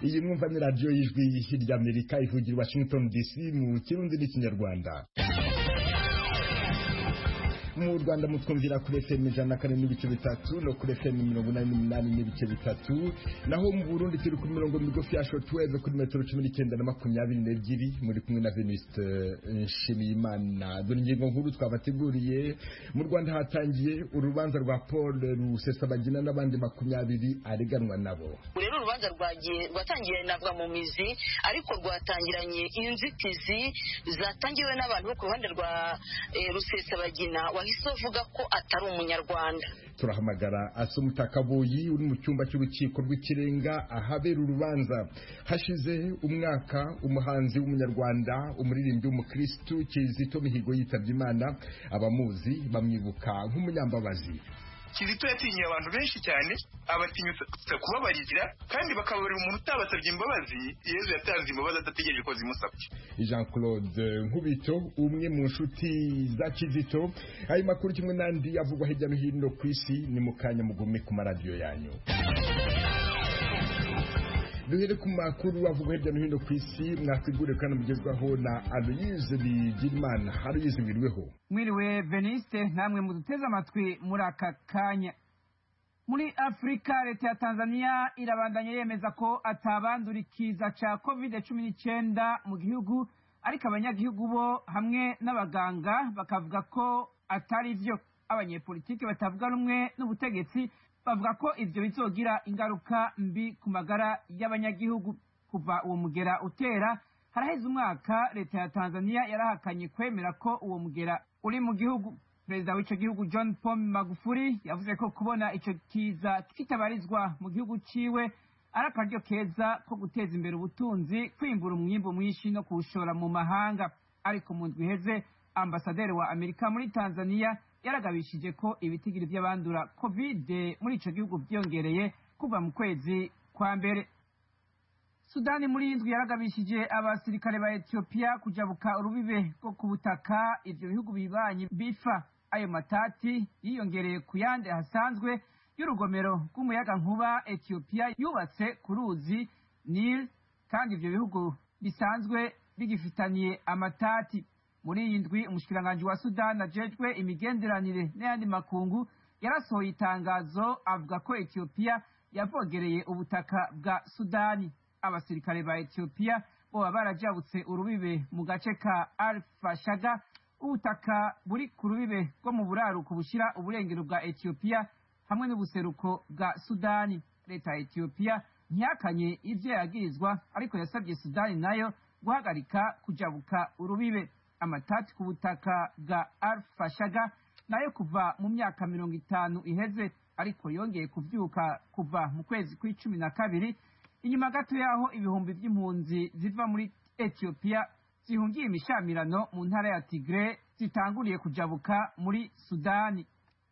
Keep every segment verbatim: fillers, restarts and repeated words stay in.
iyi mwumva ni radio y'ijwi hirya Amerika ivugira Washington D C mu kirundi n'ikinyarwanda. Mu Rwanda mutwumvira kuri F M ijana na kane n'ibice bitatu no kuri F M mirongo inani n'umunani n'ibice bitatu, naho mu Burundi turi ku mirongo migufi ya shortwave kuri metero cumi n'icyenda na makumyabiri n'ebyiri. Muri kumwe na Venuste Nshimiyimana. Dore ingingo nkuru twabateguriye. Mu Rwanda hatangiye urubanza rwa Paul Rusesabagina n'abandi makumyabiri areganwa nabo. Rero urubanza rwagiye rwatangiye navuga mu mizi, ariko rwatangiranye inzitizi zatangiwe n'abantu bo ku ruhande rwa e, Rusesabagina isovuga ko atari umunyarwanda. Turahamagara Asumutakaboyi uri mu cyumba cy'urukiko rw'ikirenga ahabera urubanza. Hashize umwaka umuhanzi w'umunyarwanda umuririmbyi w'umukristo Kizito Mihigo yitabye Imana, abamuzi bamwibuka nk'umunyambabazi. Kizito yatinye abantu benshi cyane, abatinyutse kubabarira kandi bakabarira umuntu utabasabye imbabazi. Yesu yatanze imbabazi adategereje ko zimusabye. Jean Claude Nkubito umwe mu nshuti za Kizito. Ayo makuru kimwe nandi avugwa hirya no hino ku isi ni mukanya mugume ku maradiyo yanyu. Duhere ku makuru avugwa hirya no hino ku isi, mwakwigure kandi mugezwaho na Aloyize Bigirimana. Aloyize mwiriweho. Mwiriwe Veniste, namwe muduteze amatwi muri aka kanya. Muri Afrika, leta ya Tanzania irabandanya yemeza ko atabandurikiza ca covid cumi n'icyenda mu gihugu, ariko abanyagihugu bo hamwe n'abaganga bakavuga ko atari vyo. Abanyepolitike batavuga rumwe n'ubutegetsi bavuga ko ivyo bizogira ingaruka mbi ku magara y'abanyagihugu. Kuva uwo mugera utera haraheze umwaka, leta ya Tanzania yarahakanye kwemera ko uwo mugera uri mu gihugu. Perezida w'ico gihugu John Pombe Magufuli yavuze ko kubona ico kiza kitabarizwa mu gihugu ciwe ari akaryo keza ko guteza imbere ubutunzi, kwimbura umwimbu mwinshi no kuwushora mu mahanga. Ariko mu ndwi iheze ambasaderi wa Amerika muri Tanzania yaragabishije ko ibitigiri by'abandura covid muri ico gihugu byongereye kuva mu kwezi kwa mbere. Sudani muri indwi yaragabishije abasirikare ba Ethiopia kujabuka urubibe rwo ku butaka ivyo bihugu bibanye bifa. Ayo matati yiyongereye ku yandi hasanzwe y'urugomero rw'umuyaga nkuba Ethiopia yubatse ku ruzi Nile, kandi ivyo bihugu bisanzwe bigifitaniye amatati. Muri iyi ndwi umushikiranganji wa Sudani ajejwe imigenderanire n'ayandi makungu yarasohoye itangazo avuga ko Ethiopia yavogereye ubutaka bwa Sudani. Abasirikare ba Ethiopia bo barajabutse urubibe mu gace ka Al-Fashaga, ubutaka buri ku rubibe rwo mu buraruko bushira uburengero bwa Ethiopia hamwe n'ubuseruko bwa Sudani. Leta ya Ethiopia ntiyakanye ivyo yagirizwa, ariko yasabye Sudani nayo guhagarika kujabuka urubibe. Amatati ku butaka bwa Al-Fashaga nayo kuva mu myaka mirongo itanu iheze, ariko yongeye kuvyuka kuva mu kwezi kw'icumi na kabiri, inyuma gato yaho ibihumbi by'impunzi ziva muri Ethiopia zihungiye imishamirano mu ntara ya Tigray zitanguriye kujabuka muri Sudani.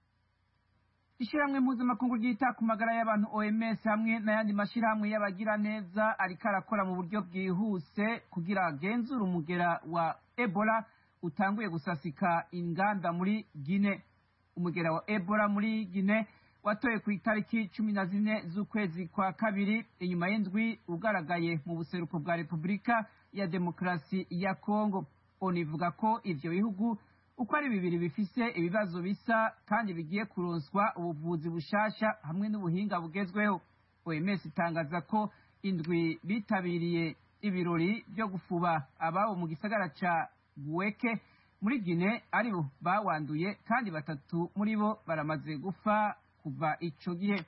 Ishyirahamwe mpuzamakungu ryita ku magara y'abantu O M S hamwe n'ayandi mashirahamwe y'abagira neza ariko arakora mu buryo bwihuse kugira agenzura umugera wa Ebola utanguye gusasika inganda muri Guinea. Umugera wa Ebola muri Guinea watoye ku itariki cumi na zine z'ukwezi kwa kabiri, inyuma y'indwi ugaragaye mu buseruko bwa Repubulika ya Demokarasi ya Kongo. Onivuga ko ivyo bihugu uko ari bibiri bifise ibibazo bisa kandi bigiye kuronswa ubuvuzi bushasha hamwe n'ubuhinga bugezweho. O M S itangaza ko indwi bitabiriye ibirori byo gufuba ababo mu gisagara ca Gueke muri Guinea aribo bawanduye, kandi batatu muri bo baramaze gufa kuva ico gihe.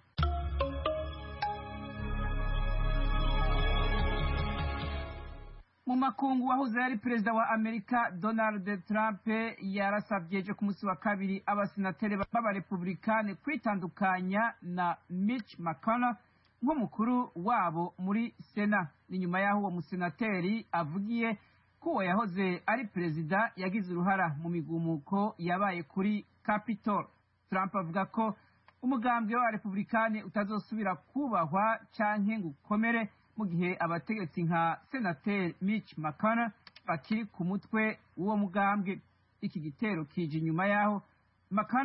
Mu makungu, wahoze ari perezida wa Amerika Donald Trump yarasavye ejo ku munsi wa kabiri abasenateri b'abarepublikani kwitandukanya na Mitch McConnell nk'umukuru wabo muri Sena. Ni nyuma yaho uwo musenateri avugiye ko uwo yahoze ari perezida yagize uruhara mu migumuko yabaye kuri Capitol. Trump avuga ko umugambwe wa Republikani utazosubira kubahwa canke ngo ukomere mu gihe abategetsi nka Senateri Mitch McConnell bakiri ku mutwe w'uwo mugambwe. Iki gitero kije nyuma yaho McConnell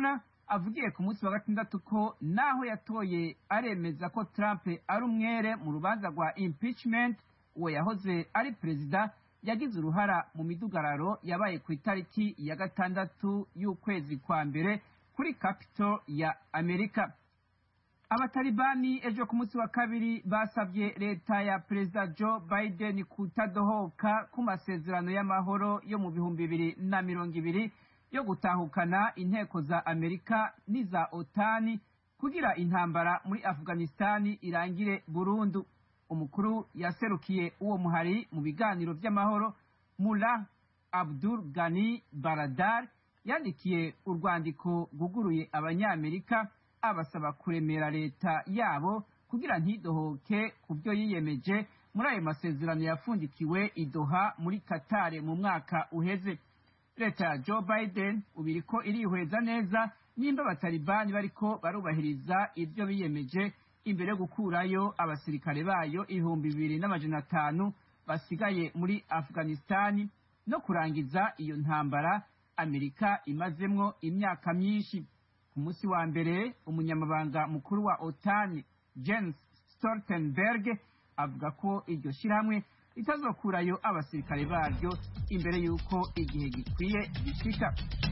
avugiye ku munsi wa gatandatu ko naho yatoye aremeza ko Trump ari umwere mu rubanza rwa impeachment, uwo yahoze ari perezida yagize uruhara mu midugararo yabaye ku itariki ya gatandatu y'ukwezi kwa mbere kuri Capitol ya Amerika. Abatalibani ejo ku munsi wa kabiri basabye leta ya perezida Joe Biden kutadohoka ku masezerano y'amahoro yo mu bihumbi bibiri na mirongo ibiri yo gutahukana inteko za Amerika n'iza otani kugira intambara muri Afghanistan irangire burundu. Umukuru yaserukiye uwo muhari mu biganiro by'amahoro Mullah Abdul Ghani Baradar yandikiye urwandiko guguruye abanyamerika abasaba kuremera leta yabo kugira ntidohoke ku byo yiyemeje muri ayo masezerano yafundikiwe i Doha muri Qatar mu mwaka uheze. Leta ya Joe Biden ubiriko irihweza neza nimba abatalibani bariko barubahiriza ibyo biyemeje imbere yo gukurayo abasirikare bayo ibihumbi bibiri n'amajana atanu basigaye muri Afghanistan no kurangiza iyo ntambara Amerika imazemwo imyaka myinshi. Ku munsi wa mbere umunyamabanga mukuru wa OTAN Jens Stoltenberg avuga ko iryo shyirahamwe ritazokurayo abasirikare baryo imbere y'uko igihe gikwiye gishika.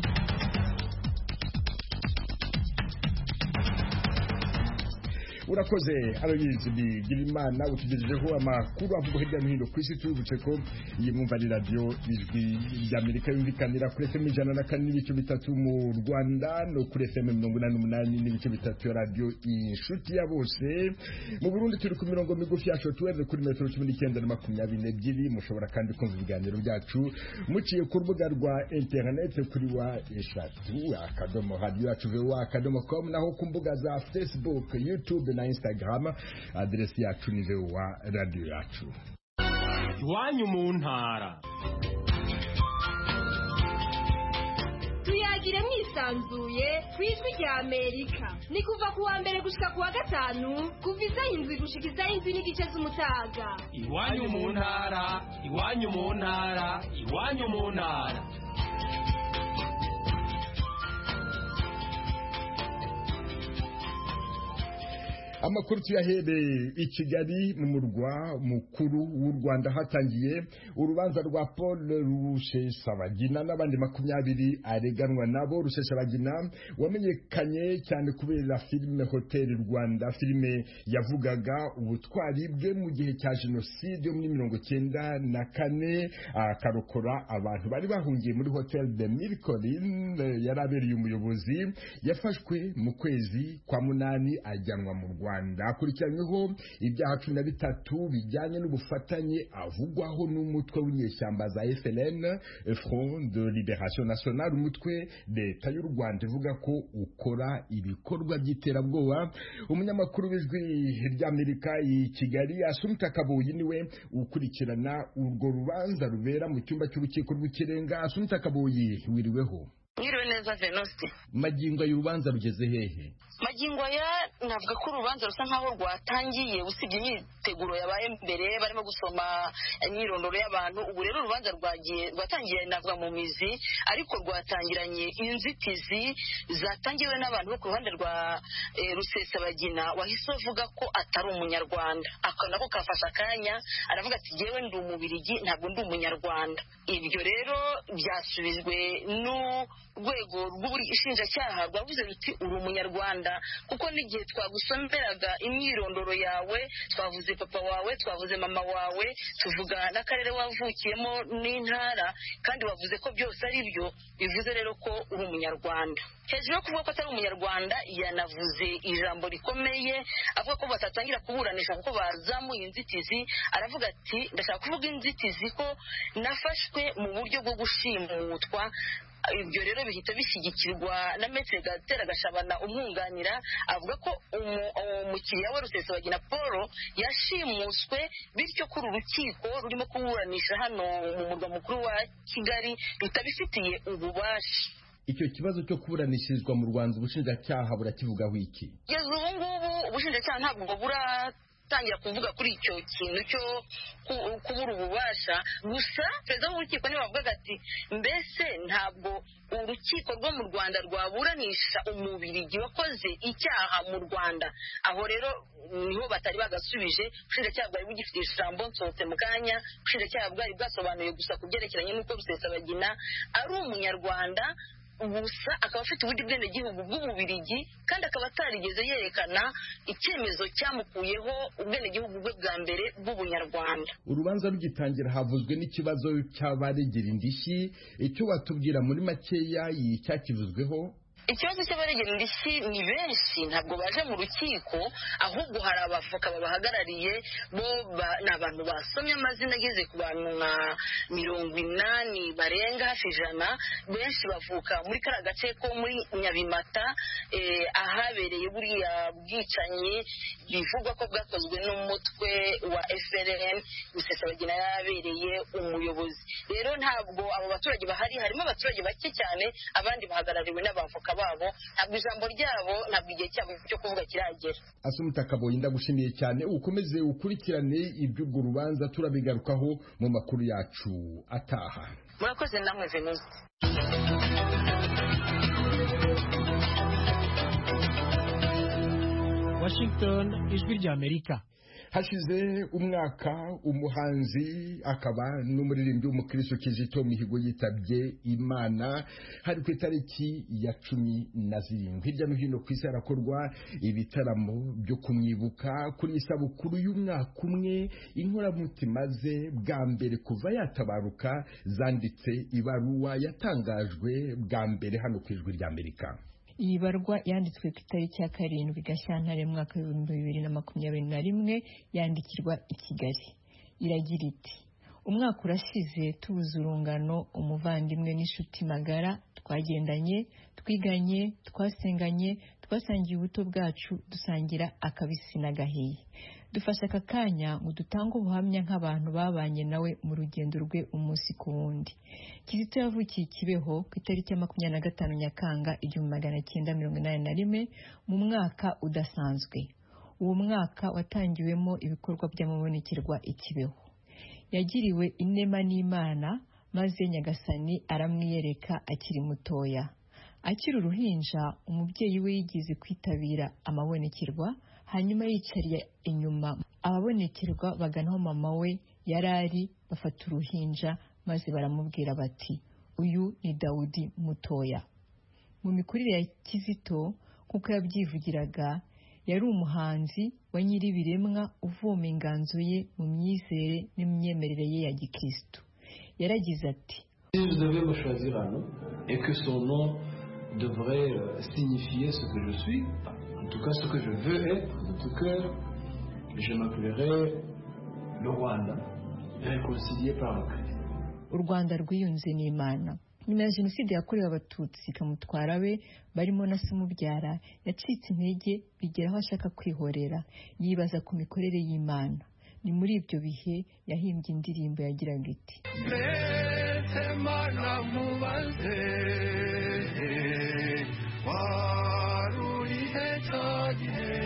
urakoze Aloyizi Bigirimana utugejejeho amakuru avuga hirya no hino ku isi. Tubibutse ko iyi mwumva ni radiyo ijwi ry'Amerika yumvikanira kuri F M ijana na kane n'ibice bitatu mu Rwanda no kuri F M mirongo inani n'umunani n'ibice bitatu ya radiyo inshuti ya bose. Mu Burundi turi ku mirongo migufi ya shortwave kuri metero cumi n'icyenda na makumyabiri n'ebyiri. Mushobora kandi kumva ibiganiro byacu muciye ku rubuga rwa interineti kuri wa eshatu akadomo radiyo yacu voa akadomo com, naho ku mbuga za Facebook, YouTube na Instagram adresi yacu ni voa radio yacu. Iwanyu mu ntara tuyagire mwisanzuye kw'ijwi rya Amerika, ni kuva ku wa mbere gushika ku wa gatanu kuva isaha indwi gushika isaha indwi n'igice z'umutaga. Iwanyu mu ntara, iwanyu mu ntara, iwanyu mu ntara. Amakuru tuyahere i Kigali mu murwa mukuru w'u Rwanda hatangiye urubanza rwa Paul Rusesabagina n'abandi makumyabiri areganwa nabo. Rusesabagina wamenyekanye cyane kubera filime Hotel Rwanda, filime yavugaga ubutwari bwe mu gihe cya jenoside yo muri mirongo cyenda na kane, akarokora abantu bari bahungiye muri Hotel de Mille Collines yarabereye umuyobozi. Yafashwe mu kwezi kwa munani ajyanwa mu Rwanda. Akurikiranyweho ibyaha cumi na bitatu bijyanye n'ubufatanye avugwaho n'umutwe w'inyeshyamba za F L N, Front de Libération Nationale, umutwe leta y'u Rwanda ivuga ko ukora ibikorwa by'iterabwoba. Umunyamakuru w'ijwi ry'Amerika i Kigali Asumta Kabuyi niwe ukurikirana urwo rubanza rubera mu cyumba cy'urukiko rw'ikirenga. Asumta Kabuyi, wiriweho? Mwiriwe neza Venuste. Magingo y'urubanza rugeze hehe? Magingo ya navuga ko urubanza rusa nkaho rwatangiye, usibye imyiteguro yabaye mbere barimo gusoma imyirondoro y'abantu. Ubu rero urubanza rwagiye rwatangiye navuga mu mizi, ariko rwatangiranye inzitizi zatangiwe n'abantu bo ku ruhande rwa e, Rusesabagina wahise avuga ko atari umunyarwanda. Ako nako kafasha akanya aravuga ati jewe ndi umubirigi ntabwo ndi umunyarwanda. Ibyo rero byasubizwe no rwego rw'ubushinjacyaha rwavuze ruti uri umunyarwanda, kuko n'igihe twagusomeraga imyirondoro yawe twavuze papa wawe, twavuze mama wawe, tuvuga n'akarere wavukiyemo n'intara, kandi wavuze ko byose ari byo, bivuze rero ko uri umunyarwanda. Hejuru yo kuvuga ko atari umunyarwanda yanavuze ijambo rikomeye avuga ko batatangira kuburanisha kuko bazamuye inzitizi. Aravuga ati ndashaka kuvuga inzitizi ko nafashwe mu buryo bwo gushimutwa. Ibyo rero bihita bishyigikirwa na Maître Gatera Gashabana umwunganira, avuga ko umukiriya we Rusesabagina Paul yashimuswe, bityo ko urukiko rurimo kuburanisha hano mu murwa mukuru wa Kigali rutabifitiye ububasha. Icyo kibazo cyo kuburanishirizwa mu Rwanda ubushinjacyaha burakivugaho iki? Yezu ubu ngubu ubushinjacyaha ntabwo bura tangira kuvuga kuri icyo kintu cyo kubura ububasha. Gusa perezida w'urukiko niwe wavugaga ati mbese ntabwo urukiko rwo mu Rwanda rwaburanisha umubirigi wakoze icyaha mu Rwanda. Aho rero niho batari bagasubije. Ubushinjacyaha bwari bugifite ijambo nsohotse mu kanya. Ubushinjacyaha bwari bwasobanuye gusa ku byerekeranye n'uko Rusesabagina ari umunyarwanda gusa akaba afite ubundi bwenegihugu bw'ububirigi kandi akaba atarigeze yerekana icyemezo cyamukuyeho ubwenegihugu bwe bwa mbere bw'ubunyarwanda. Urubanza rugitangira havuzwe n'ikibazo cy'abaregera indishyi. Icyo watubwira muri makeya cyakivuzweho? Ikibazo cy'abaregera indishyi ni benshi ntabwo baje mu rukiko, ahubwo hari abavoka babahagarariye bo ni abantu basomye amazina ageze ku bantu nka mirongo inani barenga hafi ijana. Benshi bavuka muri kariya gace ko muri Nyabimata ahabereye buriya bwicanyi bivugwa ko bwakozwe n'umutwe wa F L N Rusesabagina yabereye umuyobozi. Rero ntabwo abo baturage bahari, harimo abaturage bake cyane, abandi bahagarariwe n'abavoka babo. Ntabwo ijambo ryabo ntabwo igihe cyabo cyo kuvuga kiragera. Asumta Kaboyi ndagushimiye cyane, ukomeze ukurikirane iby'urwo rubanza, turabigarukaho mu makuru yacu ataha. Murakoze namwe Venuste. Washington, ijwi rya Amerika. Hashize umwaka umuhanzi akaba n'umuririmbyi w'umukristo Kizito Mihigo yitabye Imana. Hari ku itariki ya cumi na zirindwi hirya no hino ku isi harakorwa ibitaramo byo kumwibuka kuri isabukuru y'umwaka umwe inkoramutima ze bwa mbere kuva yatabaruka zanditse ibaruwa yatangajwe bwa mbere hano ku ijwi rya Amerika. Iyi barwa yanditswe ku itariki ya karindwi Gashyantare mu mwaka w'ibihumbi bibiri na makumyabiri na rimwe yandikirwa i Kigali. Iragira iti: umwaka urashize tubuze urungano, umuvandimwe n'inshuti magara, twagendanye, twiganye, twasenganye, twasangiye ubuto bwacu, dusangira akabisi n'agahiye. Dufashe aka kanya ngo dutange ubuhamya nk'abantu babanye nawe mu rugendo rwe umunsi ku wundi. Kizito yavukiye Kibeho ku itariki ya makumyabiri na gatanu Nyakanga igihumbi magana cyenda mirongo inani na rimwe mu mwaka udasanzwe. Uwo mwaka watangiwemo ibikorwa by'amabonekerwa i Kibeho. Yagiriwe inema n'Imana maze Nyagasani aramwiyereka akiri mutoya. Akiri uruhinja, umubyeyi we yigize kwitabira amabonekerwa, hanyuma yicariye inyuma ababonekerwa baganaho mama we yarari, bafata uruhinja maze baramubwira bati: uyu ni Dawudi mutoya. Mu mikurire ya Kizito kuko yabyivugiraga, yari umuhanzi wa nyiribiremwa uvoma inganzo ye mu myizere n'imyemerere ye ya Gikristo. Yaragize ati: je devais me choisir un nom et que son nom devrait signifier ce que je suis, en tout cas ce que je veux être de tout cœur, je m'appellerai le Rwanda, réconcilié par le Christ. U Rwanda rwiyunze n'Imana. Nyuma ya Jenoside yakorewe Abatutsi ikamutwara be barimo na se umubyara, yacitse intege bigera aho ashaka kwihorera, yibaza ku mikorere y'Imana. Ni muri ibyo bihe yahimbye indirimbo yagiraga iti: Mbese Mana mubaze warurihe cyagihe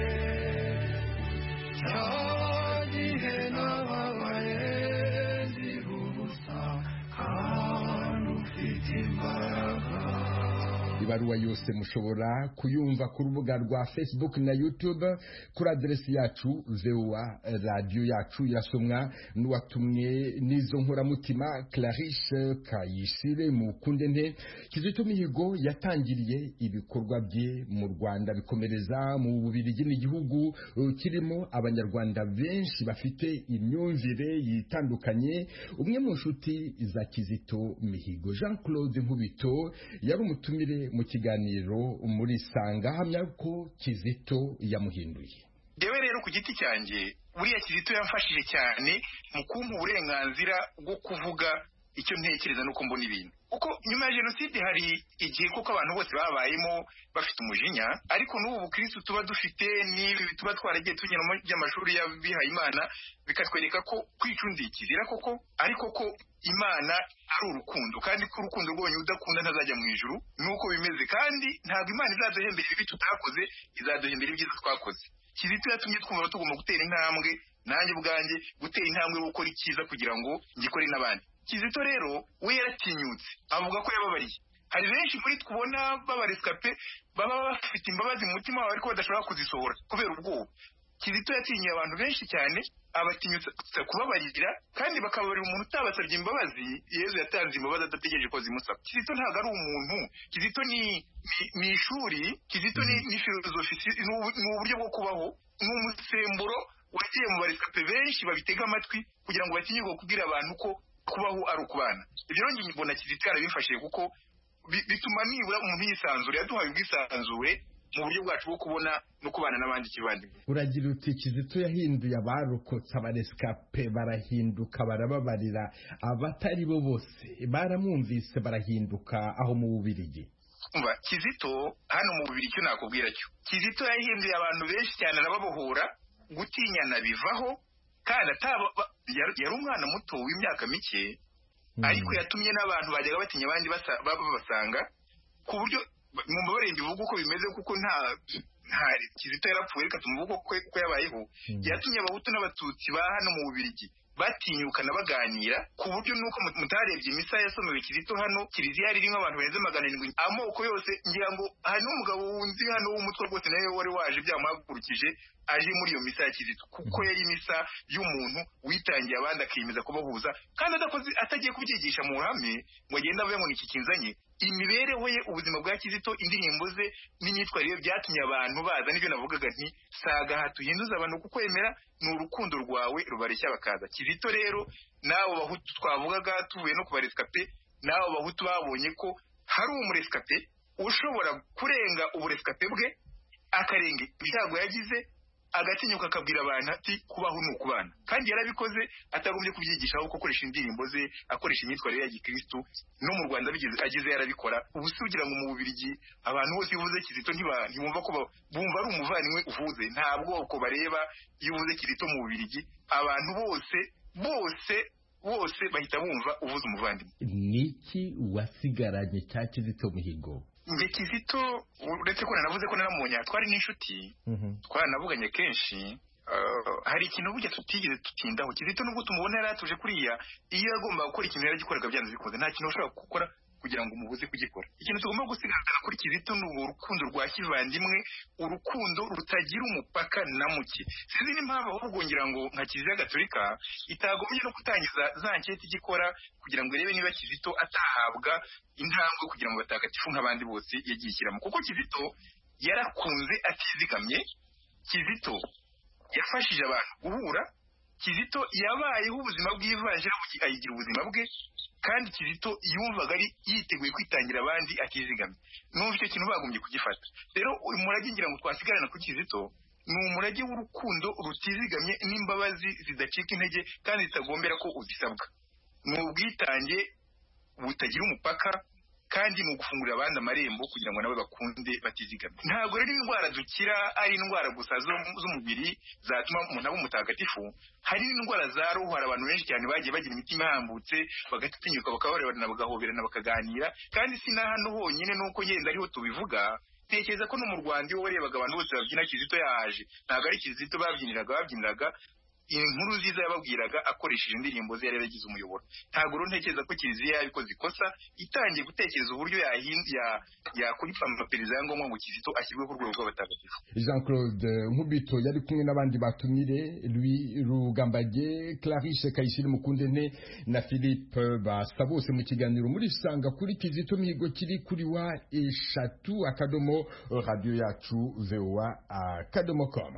cyagihe nababaye zirubusa kandi ufite imbaraga. Ibaruwa yose mushobora kuyumva ku rubuga rwa Facebook na YouTube kuri aderesi yacu V O A radio yacu. Irasomwa n'uwatumwe n'izo nkoramutima Clarice Kayishire Mukundente. Kizito Mihigo yatangiriye ibikorwa bye mu Rwanda bikomereza mu Bubiligi, n'igihugu kirimo abanyarwanda benshi bafite imyumvire yitandukanye. Umwe mu nshuti za Kizito Mihigo, Jean Claude Nkubito, yari umutumire mu kiganiro muri Sanga, hamya ko Kizito yamuhinduye. Dewe rero ku giti cyanjye buriya Kizito yamfashije cyane mu kumpa uburenganzira bwo kuvuga icyo ntekereza nuko mbona ibintu. Uko nyuma ya Jenoside hari igihe kuko abantu bose babayemo bafite umujinya, ariko n'ubu bukristo tuba dufite n'ibi tuba twaragiye tunyura mu by'amashuri y'abihaye Imana bikatwereka ko kwicunda ikizira koko, ariko ko Imana ari urukundo, kandi ko urukundo rwonyine udakunda ntazajya mu ijuru. Nuko bimeze, kandi ntabwo Imana izaduhembera ibi tutakoze, izaduhembera ibyiza twakoze. Kizito yatumye twumva tugomba gutera intambwe, nanjye ubwanjye gutera intambwe yo gukora icyiza kugira ngo ngikore n'abandi. Kizito rero we yaratinyutse avuga ko yababariye, hari benshi muri twubona b'abarescape baba bafite imbabazi mu mutima wabo ariko badashobora kuzisohora kubera ubwoba. Kizito yatinye abantu benshi cyane, abatinyutsa kubabarira kandi bakabarira umuntu utabasabye imbabazi. Yezu yatanze imbabazi adategereje ko zimusaba. Kizito ntabwo ari umuntu, Kizito ni ni ishuri, Kizito ni ni filozofi, ni uburyo bwo kubaho, ni umusemburo wagiye mu barescape benshi babitega amatwi kugira ngo batinyuke kubwira abantu ko kubaho ari ukubana. Ibyo rero njye mbona Kizito yarabifashije kuko bituma nibura umuntu yisanzure, yaduhaye ubwisanzure mu buryo bwacu bwo kubona no kubana n'abandi kivandimwe. Uragira uti Kizito yahinduye abarokotse, abarescape barahinduka, barababarira, abatari bo bose baramwumvise barahinduka aho mu Bubiligi. Umva, Kizito hano mu Bubiligi cyo nakubwira cyo, Kizito yahinduye abantu benshi cyane, arababohora, gutinyana bivaho, kandi ataba yari umwana muto w'imyaka mike, ariko yatumye n'abantu bajyaga batinya abandi babasanga ku buryo mu mabare ndivuga uko bimeze kuko nta nta Kizito yarapfuye reka tumuvuga ko yabayeho. Yatumye abahutu n'abatutsi ba hano mu Bubiligi batinyukana baganira ku buryo nuko mutarebye imisa yasomewe Kizito hano, kiliziya irimo abantu benze magana arindwi amoko yose. Ngira ngo hari n'umugabo wunzi hano w'umutwe rwose nawe wari waje byamuhagurukije aje muri iyo misa ya Kizito kuko yari misa y'umuntu witangiye abandi akiyemeza kubahuza kandi adakoze atagiye kubyigisha mu ruhame ngo agenda avuye ngo niki kinzanye. Imibereho ye, ubuzima bwa Kizito, indirimbo ze n'imyitwarire byatumye abantu baza. Nibyo navugaga nti saga hatuhinduza abantu kuko yemera ni urukundo rwawe rubareshya bakaza. Kizito rero nawo bahutu twavugaga tuvuye no kubarescape, nawo bahutu babonye ko hari umurescape ushobora kurenga uburescape bwe akarenga ibyago yagize, agatinyuka akabwira abantu ati kubaho ni ukubana, kandi yarabikoze atagombye kubyigisha ahubwo akoresha indirimbo ze, akoresha imyitwarire ya gikristo. No mu Rwanda bigeze agize yarabikora. Ubu se ugira ngo mu Bubiligi abantu bose bivuze Kizito ntibumva ko bumva ari umuvandimwe uvuze, nta bwoko bareba iyo uvuze Kizito mu Bubiligi, abantu bose bose bose bahita bumva uvuze umuvandimwe. Niki wasigaranye cya Kizito Mihigo? Nge Kizito uretse ko nanavuze ko naramubonye twari n'inshuti, twaranavuganye kenshi. Hari ikintu burya tutigeze tutindaho. Kizito nubwo tumubona yaratuje kuriya, iyo yagomba gukora ikintu yaragikoraga byanze bikunze, nta kintu ushobora gukora kugira ngo umubuze kugikora. Ikintu tugomba gusigarana kuri Kizito ni urukundo rwa kivandimwe, urukundo rutagira umupaka na muke. Sinzi n'impamvu ahubwo ngira ngo nka Kiliziya Gatolika itagombye no gutangiza za nketi igikora kugira ngo irebe niba Kizito atahabwa intambwe kugira ngo batagatifu nk'abandi bose yagiye ishyiramo, kuko Kizito yarakunze atizigamye. Kizito yafashije abantu guhura. Kizito yabayeho ubuzima bw'ivanjira ayigira ubuzima bwe, kandi Kizito yumvaga ari yiteguye kwitangira abandi atizigamye. Numva icyo kintu bagombye kugifata. Rero umurage ngira ngo twasigarana ku Kizito ni umurage w'urukundo rutizigamye n'imbabazi zidacika intege kandi zitagombera ko uzisabwa. Ni ubwitange butagira umupaka kandi ni ugufungurira abandi amarembo kugira ngo nabo bakunde batizigamye. Ntabwo rero indwara dukira ari indwara gusa z'umubiri zatuma umuntu aba umutagatifu. Hari n'indwara za roho. Hari abantu benshi cyane bagiye bagira imitima ihambutse, bagatinyuka bakabarebana bagahoberana bakaganira, kandi si na hano honyine nuko yenda ariho tubivuga. Tekereza ko no mu Rwanda iyo warebaga abantu bose babyina Kizito yaje, ntabwo ari Kizito babyiniraga, babyiniraga inkuru nziza yababwiraga akoresheje indirimbo ze yari yaragize umuyoboro. Ntabwo rero ntekereza ko Kiliziya yabikoze ikosa itangiye gutekereza uburyo yahinda yakuripa amaperereza ya ngombwa ngo Kizito ashyirwe ku rwego rw'abatagatifu. Jean Claude Nkubito yari kumwe n'abandi batumire, Louis Rugambage, Clarisse Kayishire Mukundente na Philippe Basa, bose mu kiganiro muri sanga kuri Kizito Mihigo kiri kuri wa eshatu akadomo radio yacu voa akadomo com.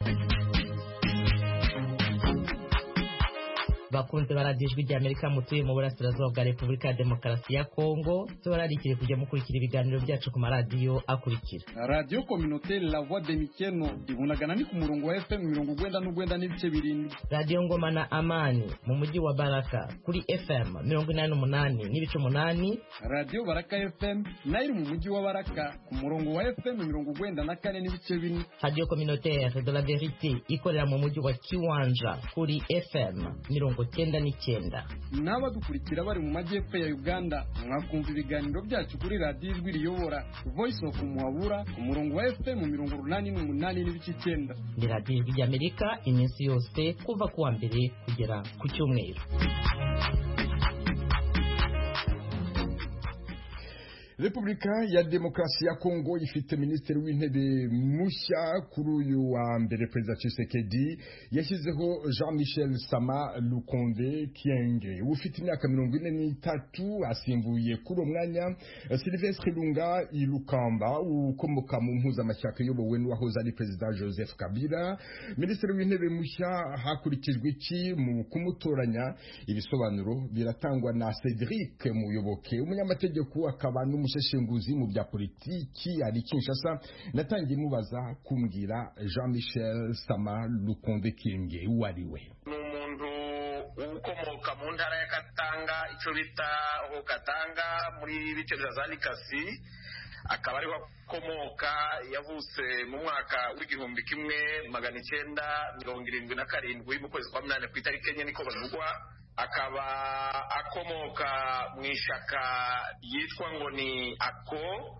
bakunze baradiyo ijwi ry'Amerika mutuye mu burasirazuba bwa Repubulika ya Demokarasi ya Kongo, tubararikire kujya mukurikira ibiganiro byacu ku maradiyo akurikira: Radio Communautaire La Voix de Mikeno ibunagana ni ku murongo wa F M mirongo ugwenda n'ugwenda n'ibice birindwi. Radio Ngoma na Amani mu mujyi wa Baraka kuri F M mirongo inani n'umunani n'ibice umunani. Radio Baraka F M nayo mu mujyi wa Baraka ku murongo wa F M mirongo ugwenda na kane n'ibice bine. Radio Communautaire de la Vérité ikorera mu mujyi wa Kiwanja kuri F M mirongo cyenda n'icyenda. N'abadukurikira bari mu majyepfo ya Uganda mwakumva ibiganiro byacu kuri Radio Ijwi Riyobora Voice of Muhabura ku murongo wa F M mirongo umunani n'umunani n'ibice icyenda. Ni Radio Ijwi ry'Amerika iminsi yose kuva ku wa mbere kugera ku cyumweru. Repubulika ya Demokarasi ya Kongo ifite minisitiri w'intebe mushya kuri uyu wa mbere. Perezida Tshisekedi yashyizeho Jean-Michel Sama Lukonde Kienge ufite imyaka mirongo ine n'itatu, asimbuye kuri uwo mwanya Sylvestre Lunga Ilukamba ukomoka mu mpuzamashyaka iyobowe n'uwahoze ari Perezida Joseph Kabila. Minisitiri w'intebe mushya hakurikijwe iki mu kumutoranya? Ibisobanuro biratangwa na Cedric Muyoboke, umunyamategeko akaba n'umusheshenguzi mu bya politiki ari Kinshasa. Natangiye mubaza kumbwira Jean-Michel Sama Lukonde Kienge uwo ari we. N'umuntu ukomoka mu ntara ya Katanga, icyo bita ho Katanga muri bice bya Zalikasi, akaba ariho akomoka. Yavutse mu mwaka w'igihumbi kimwe magana icyenda mirongo irindwi na karindwi mu kwezi kwa munani ku itariki enye niko bavugwa. Akaba akomoka mu ishaka yitwa ngo ni ako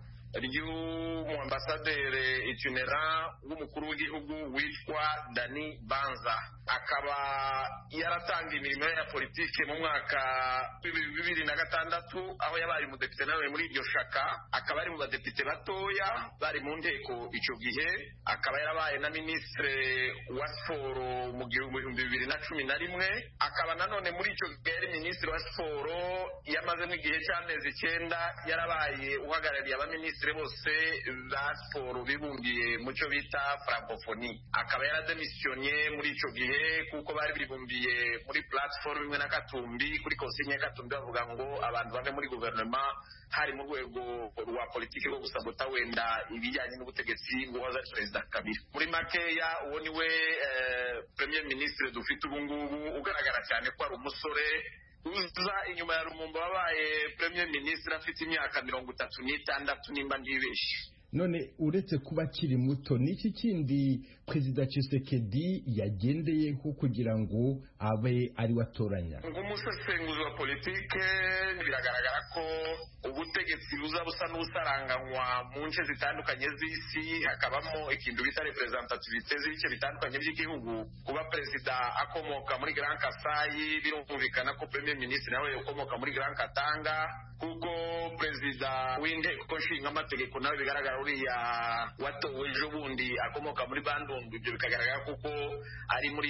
ry'umuambasaderi itinerant w'umukuru w'igihugu witwa Dani Banza. Akaba yaratanga imirimo ya politike mu mwaka bibiri na gatandatu aho yabaye umudepite nawe muri iryo shaka. Akaba ari mu badepite batoya bari mu nteko icyo gihe. Akaba yarabaye na minisitiri wa siporo mu bihumbi bibiri na cumi na rimwe. Akaba nanone muri icyo gihe yari minisitiri wa siporo yamazemo igihe cy'amezi icyenda, yarabaye uhagarariye abaminisitiri bose ba siporo bibumbiye mu cyo bita francophonie. Akaba yarademisiyonye muri icyo gihe kuko bari bibumbiye muri platform imwe na Katumbi, kuri konsigne ya Katumbi bavuga ngo abantu bave muri guverinoma, hari mu rwego rwa politiki rwo gusabota wenda ibijyanye n'ubutegetsi bw'uwahoze ari Perezida Kabila. Muri makeya uwo ni we eh, premier ministre dufite ubu ngubu, ugaragara cyane ko ari umusore uza inyuma ya Lumumba wabaye premier ministre afite imyaka mirongo itatu n'itandatu nimba ntibeshye. None uretse kuba akiri muto, niki kindi Perezida Tshisekedi yagendeyeho kugira ngo abe ari watoranya? Nk'umusesenguzi wa politike biragaragara ko ubutegetsi buza busa n'usaranganywa mu nce zitandukanye z'isi, hakabamo ikintu bita representativite z'ibice bitandukanye by'igihugu. Kuba perezida akomoka muri Grand Kasai, birumvikana ko premier ministre nawe ukomoka muri Grand Katanga, kuko perezida w'inteko nshinga amategeko nawe bigaragara uriya watowe ejo bundi akomoka muri Bandundu. Ibyo bikagaragara kuko ari muri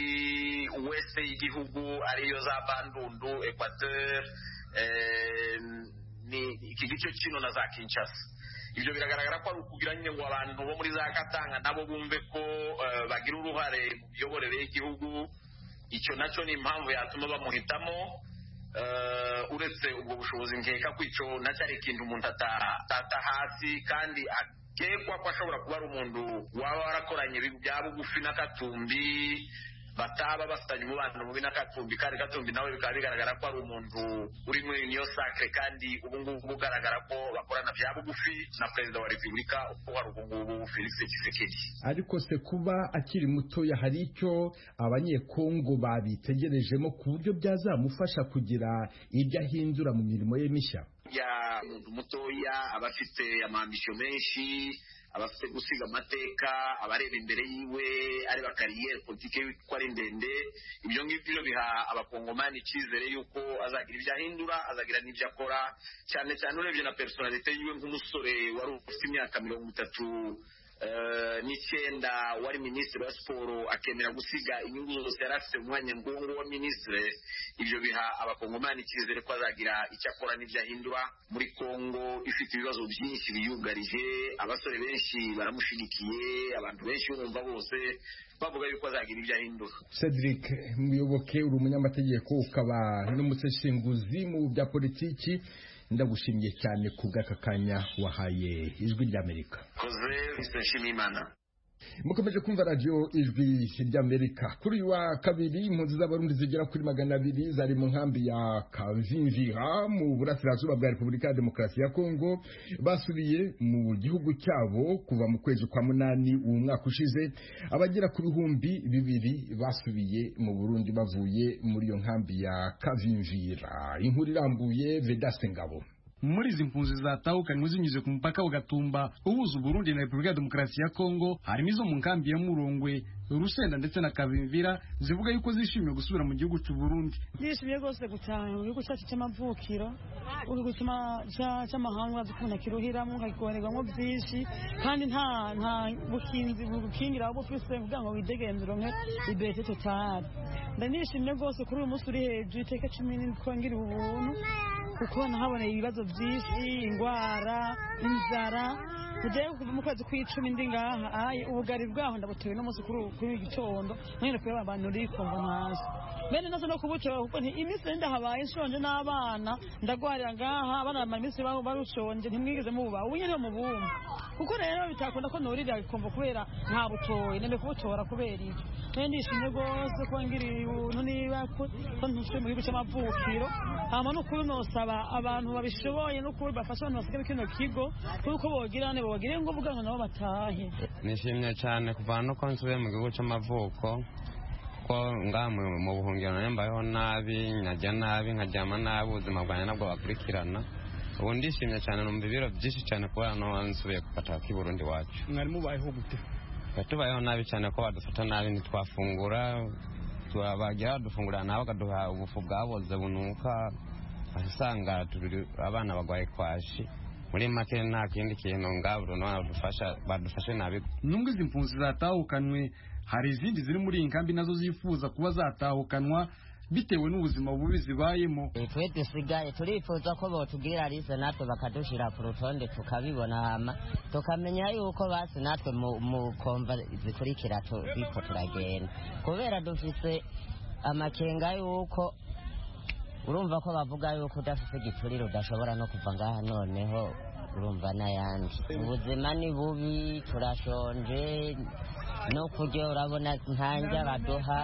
west y'igihugu, ariyo za Bandundu, Equateur, eh, ni iki gice kino na za Kinshasa. Ibyo biragaragara ko ari ukugira ngo abantu bo muri za Katanga nabo bumve ko uh, bagira uruhare mu miyoborere y'igihugu. Icyo nacyo ni impamvu yatuma bamuhitamo. Uh, uretse ubwo bushobozi nkeka ko icyo nacyo ari ikintu umuntu atata hasi, kandi akekwa ko ashobora kuba ari umuntu waba warakoranye bya bugufi na Katumbi, bataba bafitanye umubano mubi na Katumbi, kandi Katumbi nawe bikaba bigaragara ko ari umuntu uri muri Union Sacrée, kandi ubu ngubu ugaragara ko bakorana bya bugufi na Perezida wa Repubulika uko hari ubu ngubu Felix Tshisekedi. Ariko se kuba akiri mutoya, hari icyo abanyekongo babitegerejemo ku buryo byazamufasha kugira ibyo ahindura mu mirimo ye mishya? Ya umuntu mutoya aba afite amambisyo menshi, abafite gusiga amateka, abareba imbere yiwe areba kariyeri politike ko ari ndende. Ibyo ngibyo biha abakongomani icyizere yuko azagira ibyo ahindura, azagira n'ibyo akora, cyane cyane urebye na personalite yiwe nk'umusore wari ufite imyaka mirongo itatu Uh, n'icyenda wari minisitiri wa siporo, akemera gusiga inyungu zose yari afite umwanya ngongo wa minisitiri. Ibyo biha abakongomani icyizere ko azagira icyo akora n'ibyo ahindura muri Kongo ifite ibibazo byinshi biyugarije. Abasore benshi baramushigikiye, abantu benshi bumva bose bavuga yuko azagira ibyo ahindura. Cedric Muyoboke, uri umunyamategeko ukaba n'umusesenguzi mu bya politiki, ndagushimiye cyane ku bw'akakanya wahaye Ijwi ry'Amerika. Koze Nshimiyimana. Mukomeje kumva radio Ijwi ry'Amerika. Kuri uyu wa kabiri impunzi z'abarundi zigera kuri magana abiri zari mu nkambi ya Kavimvira mu burasirazuba bwa Repubulika ya Demokarasi ya Kongo basubiye mu gihugu cyabo kuva mu kwezi kwa munani uwo mwaka ushize. Abagera ku bihumbi bibiri basubiye mu Burundi bavuye muri iyo nkambi ya Kavimvira. Inkuru irambuye Vedaste Ngabo. muri izi mpunzi zatahukanywe zinyuze ku mupaka wa Gatumba uhuza Burundi na Repubulika ya Demokarasi ya Kongo harimo izo mu nkambi ya Murongwe, Rusenda ndetse na Kavimvira zivuga yuko zishimiye gusubira mu gihugu cy'u Burundi. Ndishimiye rwose gutaha mu gihugu cyacu cy'amavukiro, uri gutuma cy'amahanga dukunda kiruhiramo kagikorerwamo byinshi kandi nta nta bukinzi bukingira abo twese kugira ngo widegembere nke ibete total. Ndanishimiye rwose kuri uyu munsi uri hejuru iteka cumi n'indwi ubuntu kuko nahaboneye ibibazo byinshi, indwara, inzara. Kugiye kuva mu kwezi kw'icumi ndi ngaha ayi ubugari bwaho ndabutewe no munsi kuri kuri igitondo mwene kuba abantu rikomva ntazi bene nazo no kubucira kuko nti iminsi ndahabaye nshonje n'abana ndagwarira ngaha abana bamara iminsi baho barushonje ntimwigeze muba ubu nyene mu bumwe kuko rero bitakunda ko norira ikomva kubera nta butoye nende kubutora kubera iki nende ndishimye rwose ko ngiri ubuntu niba ko ntushwe mu gihugu cy'amavukiro hama no kuri nosaba abantu babishoboye no kuri bafasha abantu basigaye kino kigo kuko bogirane bagire ngo vuga ngo nabo batahe. Nishimye cyane kuva no konsubiye mu gihugu cy'amavuko ko ngamu mu buhungiro nembayeho nabi nkajya nabi nkajyama nabi ubuzima bwanjye nabwo bakurikirana ubu ndishimye cyane numva ibiro byinshi cyane kuba no nsubiye gufata ki Burundi wacu. Mwari mubayeho gute? Tubayeho nabi cyane ko badufata nabi ntitwafungura tubagira dufungura nabo bakaduha ubufu bwaboze bunuka asanga abana bagwaye kwashi muri make nta kindi kintu ngaburo no badufasha badufashe nabi. Nubwo izi mpunzi zatahukanwe hari izindi ziri muri iyi nkambi nazo zifuza kuba zatahukanwa bitewe n'ubuzima bubi zibayemo. Twe dusigaye turifuza ko botugirira lise natwe bakadushira ku rutonde tukabibona hama tukamenya yuko basi natwe mu komva zikurikira turiko turagenda kubera dufise amakenga yuko urumva ko bavuga yuko udafise igiturire udashobora no kuva ngaha noneho urumva n'ayandi ubuzima ni bubi turashonje no kurya urabona ntanjya baduha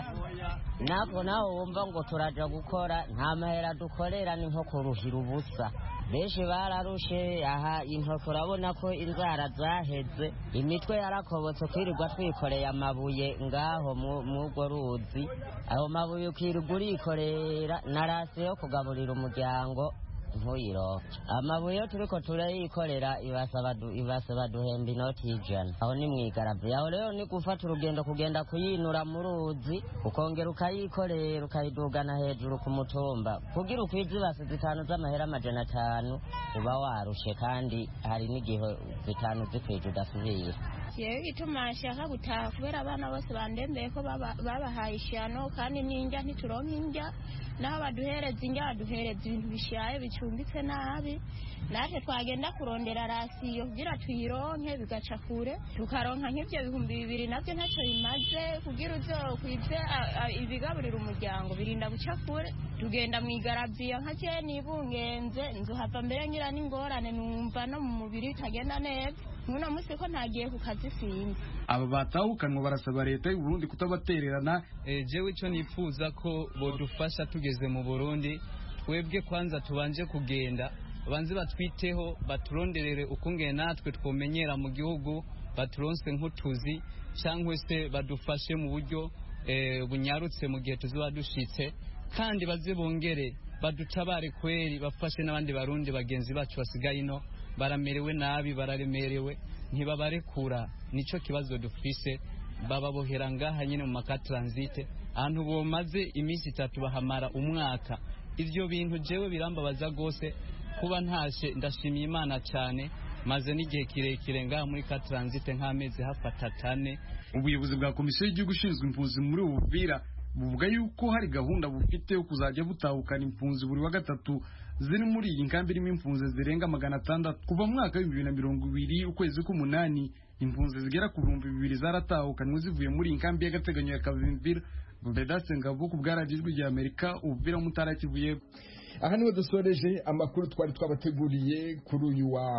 nako nawe wumva ngo turaja gukora nta mahera dukorera ni nko kuruhira ubusa benshi bararushe aha intoki urabona ko inzara zaheze imitwe yarakobotse kwirirwa twikoreye amabuye ngaho mw'urwo ruzi ayo mabuye ukirirwa urikorera na rasiyo yo kugaburira umuryango ntuyiro amabuye turiko turayikorera ibasaba duhemba inoti y'ijana aho ni mwigaravu aho rero ni gufata urugendo kugenda kuyinura mu ruzi ukongera ukayikorera ukayidugana hejuru ku mutumba kugira ukwiza ibase zitanu z'amahera amajana atanu uba warushe kandi hari n'igihe zitanu zikwije udasubira. Yewe gituma nshaka gutaha kubera abana bose bandembeye ko babahaye ishano kandi n'indya ntituronka indya naho baduhereza indya baduhereza ibintu bishaye bicumbitse nabi natwe twagenda kurondera rasiyo kugira tuyironke bigaca kure tukaronka nk'ibyo bihumbi bibiri nabyo ntacyo bimaze kugira uzokwize ibigaburira umuryango birinda guca kure tugenda mu igaraviyo nka je nibungenze nzuhava mbere ngira n'ingorane numva no mu mubiri utagenda neza muno musi ko ntagiye ku kazi sinzi. Aba batahukanwa barasaba leta y'u Burundi kutabatererana. Eh jewe ico nifuza ko bodufasha tugeze mu Burundi twebwe kwanza tubanje kugenda banze batwiteho baturonderere ukungene natwe twomenyera mu gihugu baturonse nk'utuzi cyangwa se badufashe mu buryo eh, bunyarutse mu gihe tuziba dushitse kandi baze bongere badutabare kweri bafashe n'abandi barundi bagenzi bacu basigaye ino baramerewe nabi bararemerewe ntibabarekura nico kibazo dufise bababohera ngaha nyine mu maka transite ahantu bomaze iminsi itatu bahamara umwaka ivyo bintu jewe birambabaza gose kuba ntashe ndashimiye Imana cyane maze n'igihe kirekire ngaha muri ka transite nk'amezi hafata tane. Ubuyobozi bwa komisiyo y'igihugu ishinzwe impunzi muri Uvira buvuga yuko hari gahunda bufite yo kuzajya butahukana impunzi buri wa gatatu ziri muri iyi nkambi irimo impunzi zirenga magana atandatu kuva mu mwaka w'ibihumbi bibiri na mirongo ibiri ukwezi k'umunani impunzi zigera ku bihumbi bibiri zaratahukanywe zivuye muri iyi nkambi y'agateganyo ya Kavimvira. Vedaste Ngabo ku bwarajijwe rya Amerika Uvira Mutara Kivuye. Aha niho dusoreje amakuru twari twabateguriye kuri uyu wa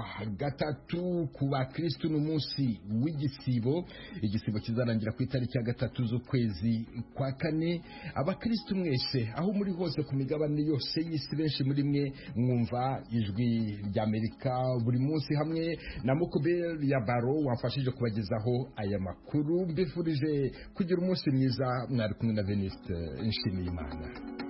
gatatu ku bakristo n'umunsi w'igisibo. Igisibo kizarangira ku itariki ya gatatu z'ukwezi kwa kane. Abakristo mwese aho muri hose ku migabane yose y'isi benshi muri mwe mwumva ijwi rya Amerika buri munsi hamwe na Mukubel ya Baro wafashije kubagezaho aya makuru. Mbifurije kugira umunsi mwiza mwari kumwe na Veniste Nshimiyimana.